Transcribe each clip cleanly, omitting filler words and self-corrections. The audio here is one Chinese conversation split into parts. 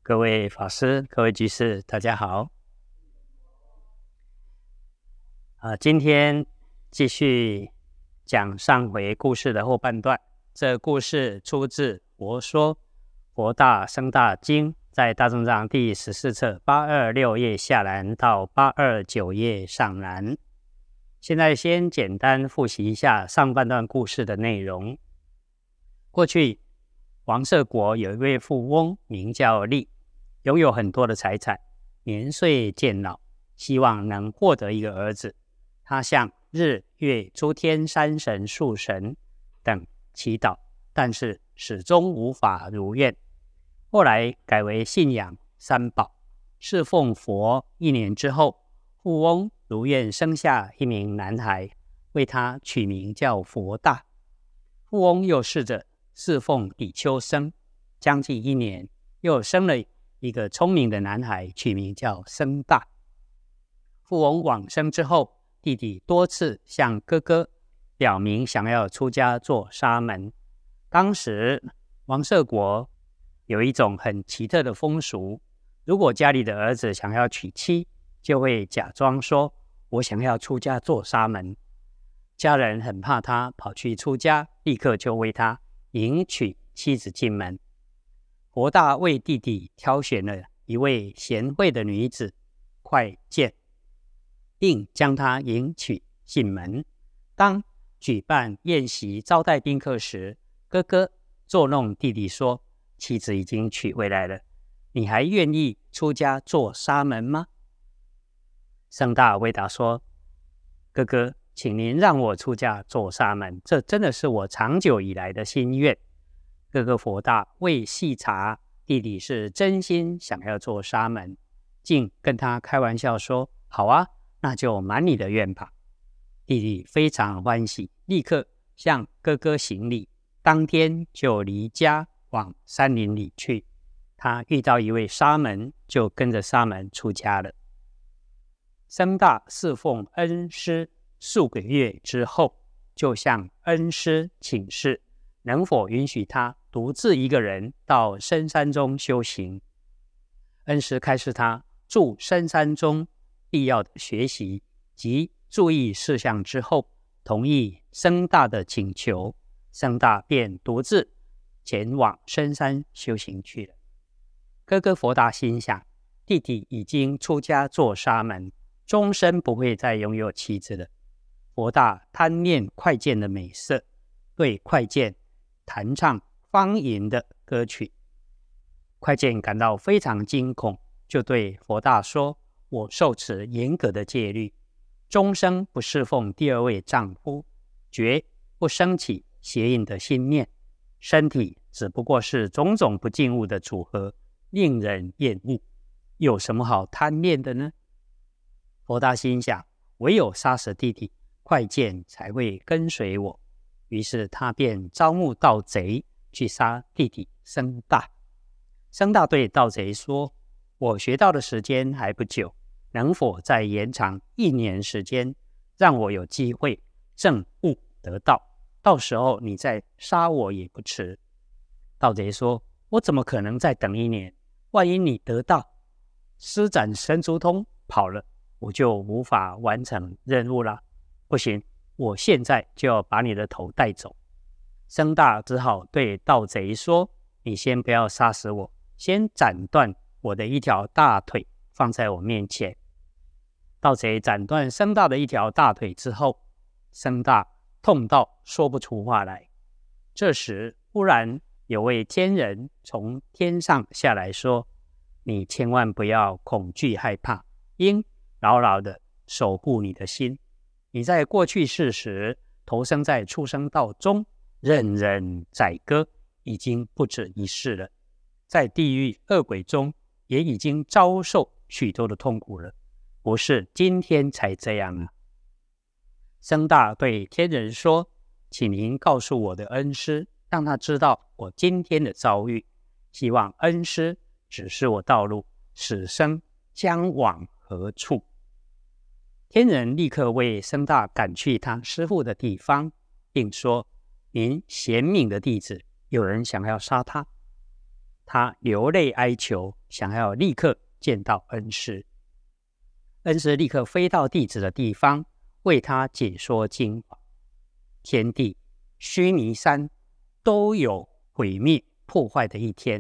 各位法师、各位居士，大家好。今天继续讲上回故事的后半段。这故事出自《佛说佛大僧大经》，在大正藏第14册826页下栏到829页上栏。现在先简单复习一下上半段故事的内容。过去王舍国有一位富翁，名叫利，拥有很多的财产，年岁渐老，希望能获得一个儿子。他向日月诸天山神树神等祈祷，但是始终无法如愿。后来改为信仰三宝，侍奉佛1年之后，富翁如愿生下一名男孩，为他取名叫佛大。富翁又试着侍奉比丘僧，将近1年，又生了一个聪明的男孩，取名叫僧大。富翁往生之后，弟弟多次向哥哥表明想要出家做沙门。当时王舍国有一种很奇特的风俗，如果家里的儿子想要娶妻，就会假装说我想要出家做沙门。家人很怕他跑去出家，立刻就为他迎娶妻子进门。佛大为弟弟挑选了一位贤惠的女子快见，并将她迎娶进门。当举办宴席招待宾客时，哥哥捉弄弟弟说，妻子已经娶回来了，你还愿意出家做沙门吗？僧大回答说，哥哥，请您让我出家做沙门，这真的是我长久以来的心愿。哥哥佛大为细查弟弟是真心想要做沙门，竟跟他开玩笑说，好啊，那就满你的愿吧。弟弟非常欢喜，立刻向哥哥行礼，当天就离家往山林里去。他遇到一位沙门，就跟着沙门出家了。僧大侍奉恩师数个月之后，就向恩师请示，能否允许他独自一个人到深山中修行。恩师开示他住深山中必要的学习及注意事项之后，同意僧大的请求，僧大便独自前往深山修行去了。哥哥佛大心想，弟弟已经出家做沙门，终身不会再拥有妻子了。佛大贪恋快见的美色，对快见弹唱方言的歌曲。快见感到非常惊恐，就对佛大说，我受持严格的戒律，终生不侍奉第二位丈夫，绝不生起邪淫的心念，身体只不过是种种不净物的组合，令人厌恶，有什么好贪恋的呢？佛大心想，唯有杀死弟弟，快见才会跟随我。于是他便招募盗贼去杀弟弟僧大。僧大对盗贼说，我学到的时间还不久，能否再延长1年时间，让我有机会证悟得道，到时候你再杀我也不迟。盗贼说，我怎么可能再等1年？万一你得道，施展神足通跑了，我就无法完成任务了。不行，我现在就要把你的头带走。僧大只好对盗贼说，你先不要杀死我，先斩断我的一条大腿，放在我面前。盗贼斩断僧大的一条大腿之后，僧大痛到说不出话来。这时忽然有位天人从天上下来说，你千万不要恐惧害怕，应牢牢的守护你的心。你在过去世时投生在畜生道中，任人宰割，已经不止一世了，在地狱恶鬼中也已经遭受许多的痛苦了，不是今天才这样啊。僧大对天人说，请您告诉我的恩师，让他知道我今天的遭遇，希望恩师指示我道路，此生将往何处。天人立刻为僧大赶去他师父的地方，并说，您贤明的弟子有人想要杀他。 他流泪哀求，想要立刻见到恩师。恩师立刻飞到弟子的地方，为他解说经法。天地、须弥山都有毁灭破坏的一天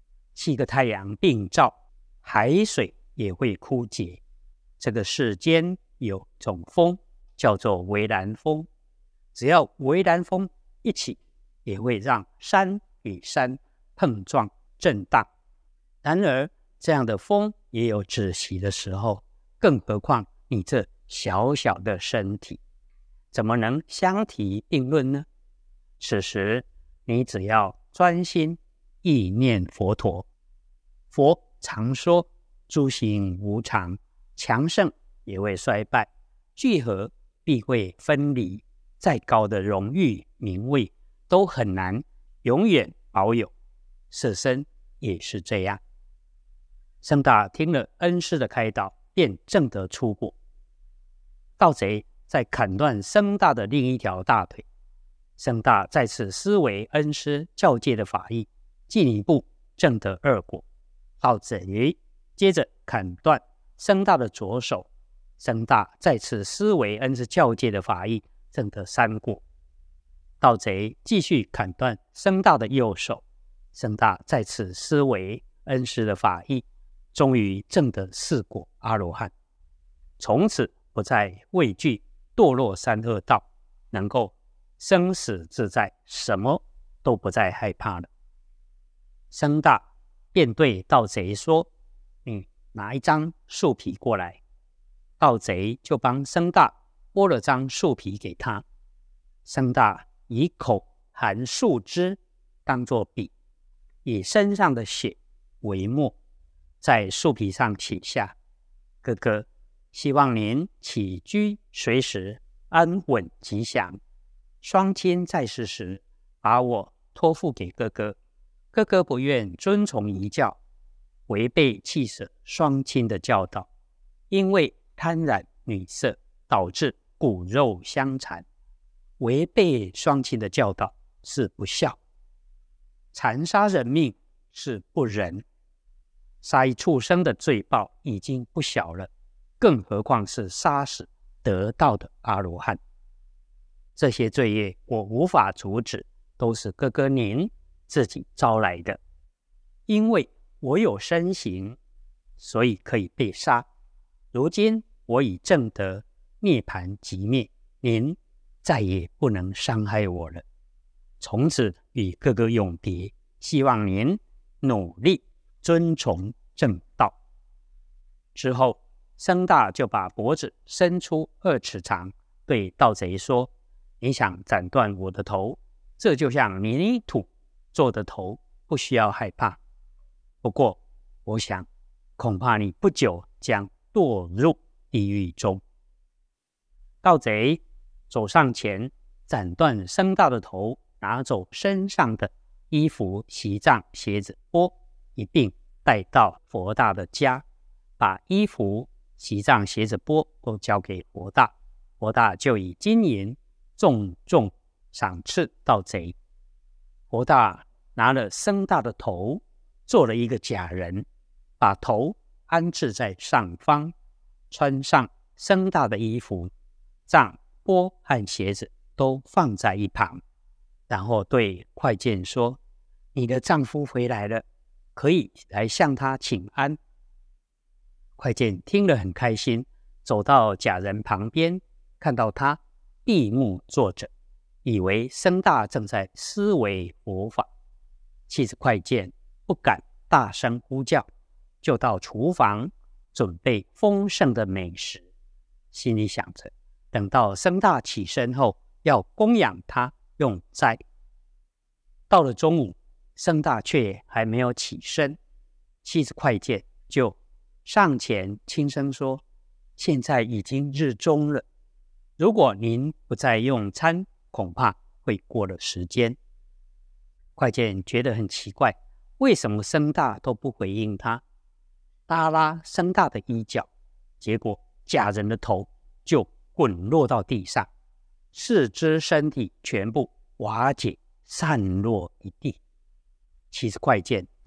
，7个太阳并照，海水也会枯竭。这个世间有种风叫做微澜风，只要微澜风一起，也会让山与山碰撞震荡。然而这样的风也有止息的时候，更何况你这小小的身体，怎么能相提并论呢？此时你只要专心意念佛陀。佛常说诸行无常，强盛也会衰败，聚合必会分离，再高的荣誉名位都很难永远保有，色身也是这样。僧大听了恩师的开导，便证得出果。盗贼在砍断僧大的另一条大腿，僧大再次思维恩师教诫的法义，进一步证得2果。盗贼接着砍断僧大的左手，僧大再次思维恩师教诫的法义，证得3果。盗贼继续砍断僧大的右手，僧大再次思维恩师的法义，终于证得4果阿罗汉。从此不再畏惧堕落三恶道，能够生死自在，什么都不再害怕了。僧大便对盗贼说：“你拿一张树皮过来。”盗贼就帮僧大剥了张树皮给他。僧大以口含树枝当作笔，以身上的血为墨，在树皮上写下：“哥哥，希望您起居随时安稳吉祥。双亲在世时，把我托付给哥哥，哥哥不愿遵从遗教，违背弃舍双亲的教导，因为贪染女色，导致骨肉相残。违背双亲的教导是不孝，残杀人命是不仁。杀一畜生的罪报已经不小了，更何况是杀死得道的阿罗汉。这些罪业我无法阻止，都是哥哥您自己招来的。因为我有身形，所以可以被杀。如今我已证得涅槃寂灭，您再也不能伤害我了。从此与哥哥永别，希望您努力遵从正道。之后，僧大就把脖子伸出2尺长，对盗贼说：“你想斩断我的头，这就像泥土做的头，不需要害怕。不过，我想恐怕你不久将堕入地狱中。”盗贼走上前，斩断僧大的头，拿走身上的衣服、席帐、鞋子、钵，一并带到佛大的家，把衣服、席帐、鞋子、钵都交给佛大。佛大就以金银重重赏赐盗贼。佛大拿了僧大的头，做了一个假人，把头安置在上方，穿上僧大的衣服，杖、钵和鞋子都放在一旁，然后对快剑说：“你的丈夫回来了，可以来向他请安。”快剑听了很开心，走到假人旁边，看到他闭目坐着，以为僧大正在思维佛法。妻子快剑不敢大声呼叫，就到厨房准备丰盛的美食，心里想着等到僧大起身后，要供养他用斋。到了中午，僧大却还没有起身，妻子快剑就上前轻声说：“现在已经日中了，如果您不再用餐，恐怕会过了时间。”快剑觉得很奇怪，为什么僧大都不回应他？耷拉僧大的衣角，结果假人的头就滚落到地上，4肢身体全部瓦解散落一地。妻子快剑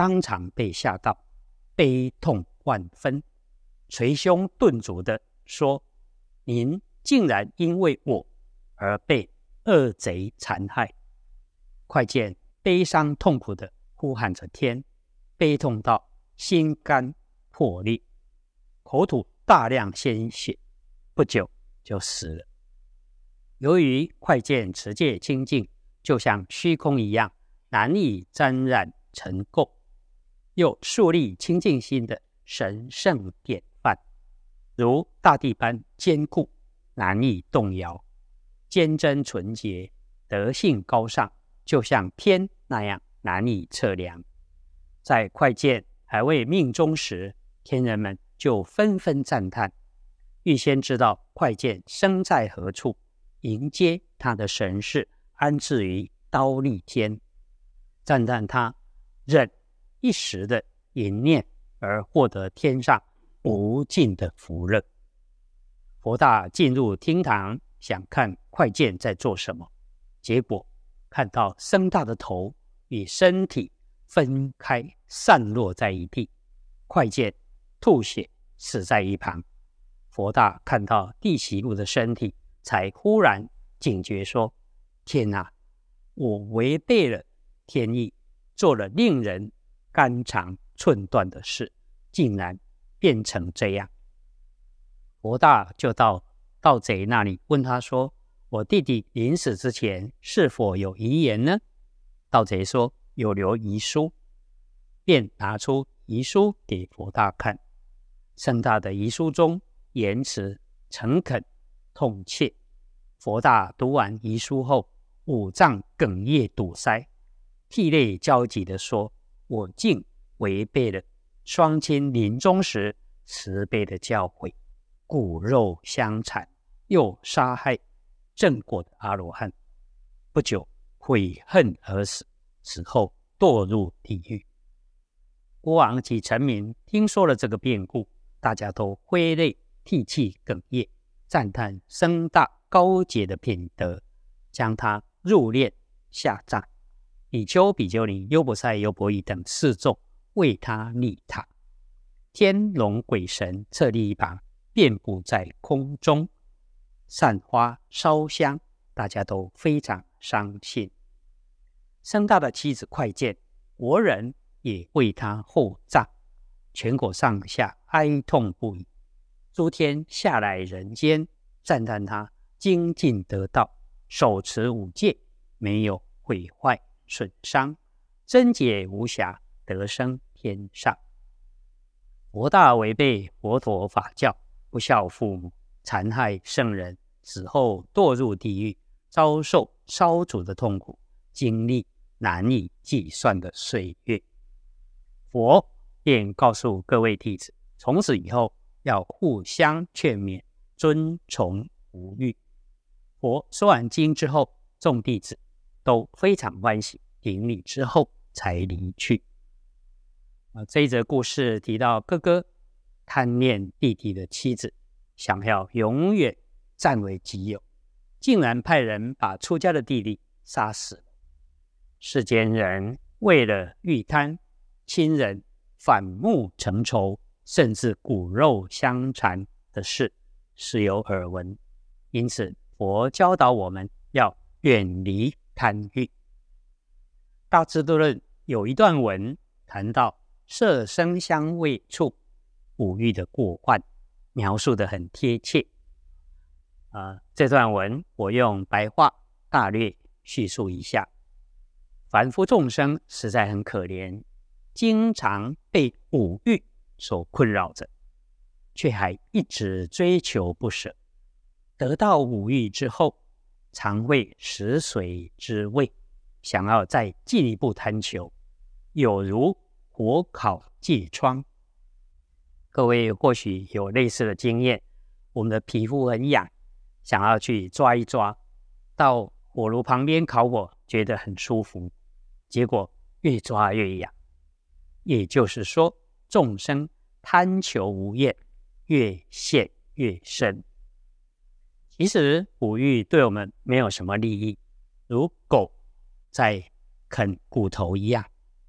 当场被吓到，悲痛万分，捶胸顿足地说：您竟然因为我而被恶贼残害。快见悲伤痛苦地呼喊着天，悲痛到心肝破裂，口吐大量鲜血，不久就死了。由于快见持戒清净，就像虚空一样，难以沾染尘垢，又树立清净心的神圣典范，如大地般坚固，难以动摇，坚贞纯洁，德性高尚，就像天那样难以测量。在快见还未命终时，天人们就纷纷赞叹，预先知道快见生在何处，迎接他的神识安置于忉利天，赞叹他忍一时的淫念而获得天上无尽的福乐。佛大进入厅堂，想看快见在做什么，结果看到僧大的头与身体分开散落在一地，快见吐血死在一旁。佛大看到地习路的身体，才忽然警觉说：天哪，我违背了天意，做了令人肝肠寸断的事，竟然变成这样。佛大就到盗贼那里问他说：我弟弟临死之前是否有遗言呢？盗贼说有留遗书，便拿出遗书给佛大看。僧大的遗书中言辞诚恳痛切，佛大读完遗书后，五脏哽咽堵塞，涕泪交集地说：我竟违背了双亲临终时慈悲的教诲，骨肉相残，又杀害正果的阿罗汉，不久悔恨而死，死后堕入地狱。国王及臣民听说了这个变故，大家都挥泪涕泣哽咽，赞叹僧大高洁的品德，将他入殓下葬，比丘、比丘尼、优婆塞、优婆夷等四众为他立塔，天龙鬼神侧立一旁，遍布在空中，散花烧香，大家都非常伤心。僧大的妻子快见，国人也为他厚葬，全国上下哀痛不已。诸天下来人间，赞叹他精进得道，手持五戒，没有毁坏损伤，贞洁无瑕，得生天上。佛大违背佛陀法教，不孝父母，残害圣人，死后堕入地狱，遭受烧煮的痛苦，经历难以计算的岁月。佛便告诉各位弟子，从此以后要互相劝勉，尊崇无欲。佛说完经之后，众弟子都非常欢喜，顶礼之后才离去。这一则故事提到哥哥贪恋弟弟的妻子，想要永远占为己有，竟然派人把出家的弟弟杀死了。世间人为了欲贪，亲人反目成仇，甚至骨肉相残的事时有耳闻。因此佛教导我们要远离贪欲。大智度论有一段文谈到色声香味触五欲的过患，描述得很贴切。这段文我用白话大略叙述一下。凡夫众生实在很可怜，经常被五欲所困扰着，却还一直追求不舍。得到五欲之后，常会食髓知味，想要再进一步贪求，有如火烤疥疮。各位或许有类似的经验，我们的皮肤很痒，想要去抓一抓，到火炉旁边烤火，觉得很舒服，结果越抓越痒。也就是说，众生贪求无厌，越陷越深。其实五欲对我们没有什么利益，如狗在啃骨头一样，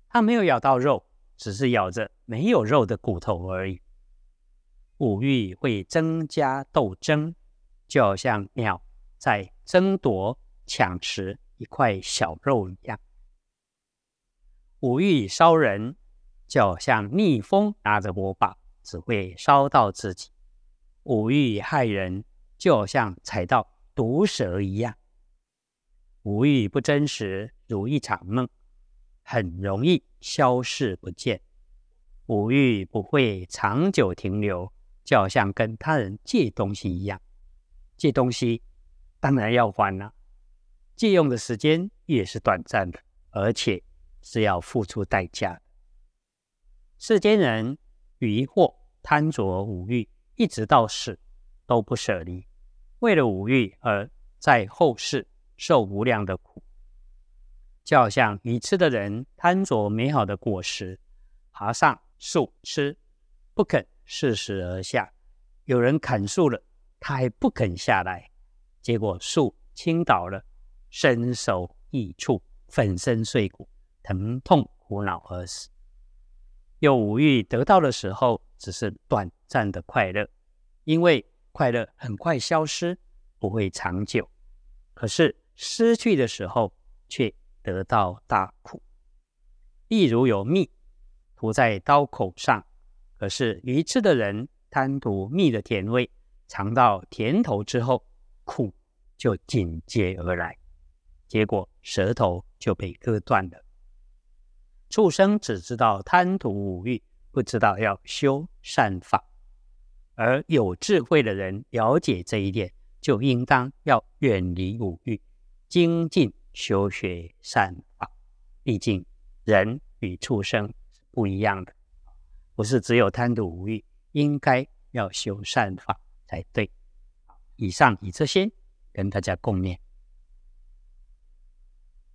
它没有咬到肉，只是咬着没有肉的骨头而已。五欲会增加斗争，就好像鸟在争夺抢食一块小肉一样。五欲烧人，就好像逆风拿着火把，只会烧到自己。五欲害人，就好像踩到毒蛇一样。五欲不真实，如一场梦，很容易消逝不见。五欲不会长久停留，就好像跟他人借东西一样。借东西当然要还啊，借用的时间也是短暂的，而且是要付出代价的。世间人迷惑贪着五欲，一直到死都不舍离，为了五欲而在后世受无量的苦。就好像愚痴的人贪着美好的果实，爬上树吃，不肯适时而下。有人砍树了，他还不肯下来，结果树倾倒了，身首异处，粉身碎骨，疼痛苦恼而死。有五欲得到的时候，只是短暂的快乐，因为快乐很快消失，不会长久。可是失去的时候，却得到大苦。例如有蜜涂在刀口上，可是愚痴的人贪图蜜的甜味，尝到甜头之后，苦就紧接而来，结果舌头就被割断了。畜生只知道贪图五欲，不知道要修善法，而有智慧的人了解这一点，就应当要远离五欲，精进修学善法。毕竟人与畜生是不一样的，不是只有贪图五欲，应该要修善法才对。以上以这些跟大家共勉。